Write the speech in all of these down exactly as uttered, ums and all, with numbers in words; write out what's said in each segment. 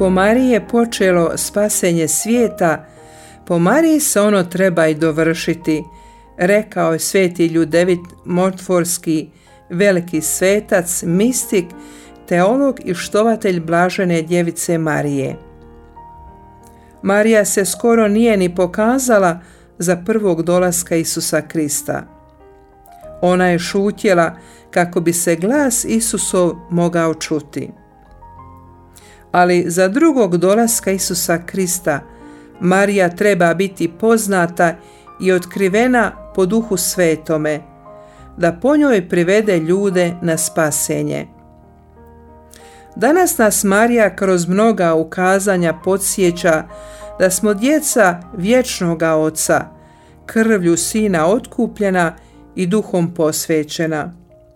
po Mariji je počelo spasenje svijeta, po Mariji se ono treba i dovršiti, rekao je sveti Ljudevit Montfortski, veliki svetac, mistik, teolog i štovatelj blažene djevice Marije. Marija se skoro nije ni pokazala za prvog dolaska Isusa Krista. Ona je šutjela kako bi se glas Isusov mogao čuti. Ali za drugog dolaska Isusa Krista Marija treba biti poznata i otkrivena po Duhu Svetome, da po njoj privede ljude na spasenje. Danas nas Marija kroz mnoga ukazanja podsjeća da smo djeca vječnoga Oca, krvlju Sina otkupljena i Duhom posvećena.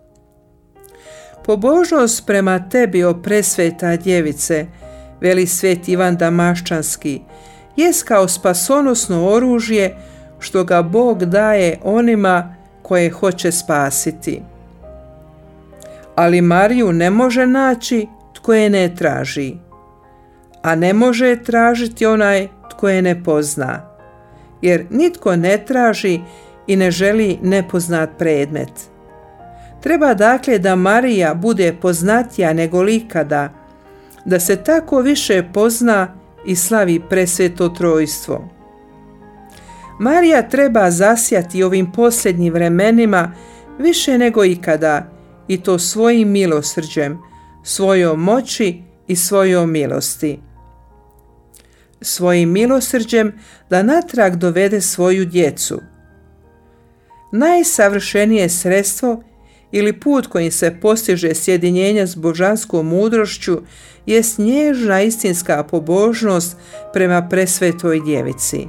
Pobožnost prema tebi, o presveta djevice, veli sveti Ivan Damaščanski, jest kao spasonosno oružje što ga Bog daje onima koje hoće spasiti. Ali Mariju ne može naći tko je ne traži, a ne može je tražiti onaj tko je ne pozna, jer nitko ne traži i ne želi nepoznat predmet. Treba dakle da Marija bude poznatija nego ikada, da se tako više pozna i slavi presveto trojstvo. Marija treba zasjati ovim posljednjim vremenima više nego ikada, i to svojim milosrđem, svojom moći i svojom milosti. Svojim milosrđem da natrag dovede svoju djecu. Najsavršenije sredstvo ili put kojim se postiže sjedinjenje s božanskom mudrošću jest nježna istinska pobožnost prema presvetoj djevici.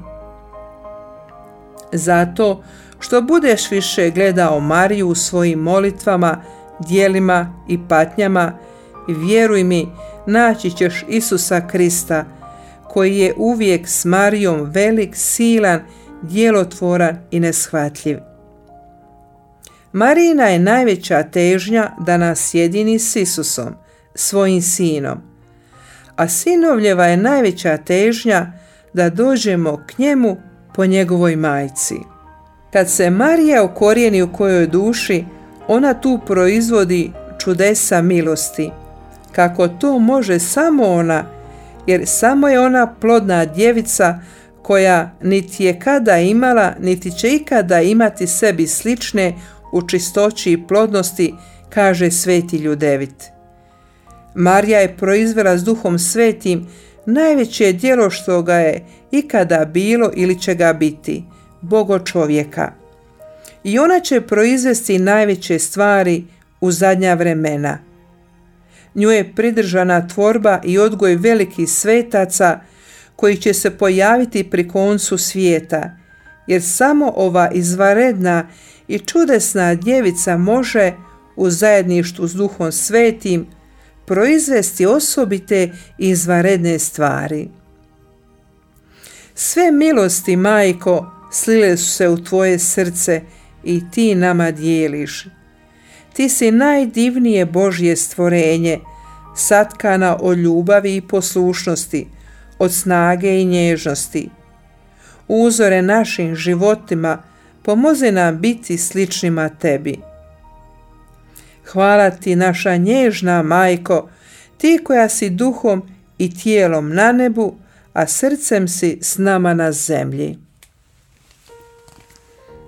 Zato što budeš više gledao Mariju u svojim molitvama, djelima i patnjama, vjeruj mi, naći ćeš Isusa Krista, koji je uvijek s Marijom velik, silan, djelotvoran i neshvatljiv. Marijina je najveća težnja da nas sjedini s Isusom, svojim Sinom, a Sinovljeva je najveća težnja da dođemo k njemu po njegovoj majci. Kad se Marija ukorijeni u kojoj duši, ona tu proizvodi čudesa milosti, kako to može samo ona, jer samo je ona plodna djevica koja niti je kada imala, niti će ikada imati sebi slične u čistoći i plodnosti, kaže sveti Ljudevit. Marija je proizvela s Duhom Svetim najveće djelo što ga je ikada bilo ili će ga biti, Bogo čovjeka. I ona će proizvesti najveće stvari u zadnja vremena. Nju je pridržana tvorba i odgoj velikih svetaca koji će se pojaviti pri koncu svijeta, jer samo ova izvanredna i čudesna djevica može u zajedništvu s Duhom Svetim proizvesti osobite i izvanredne stvari. Sve milosti, majko, slile su se u tvoje srce i ti nama dijeliš. Ti si najdivnije Božje stvorenje, satkana od ljubavi i poslušnosti, od snage i nježnosti. Uzore našim životima, pomozi nam biti sličnima tebi. Hvala ti, naša nježna majko, ti koja si duhom i tijelom na nebu, a srcem si s nama na zemlji.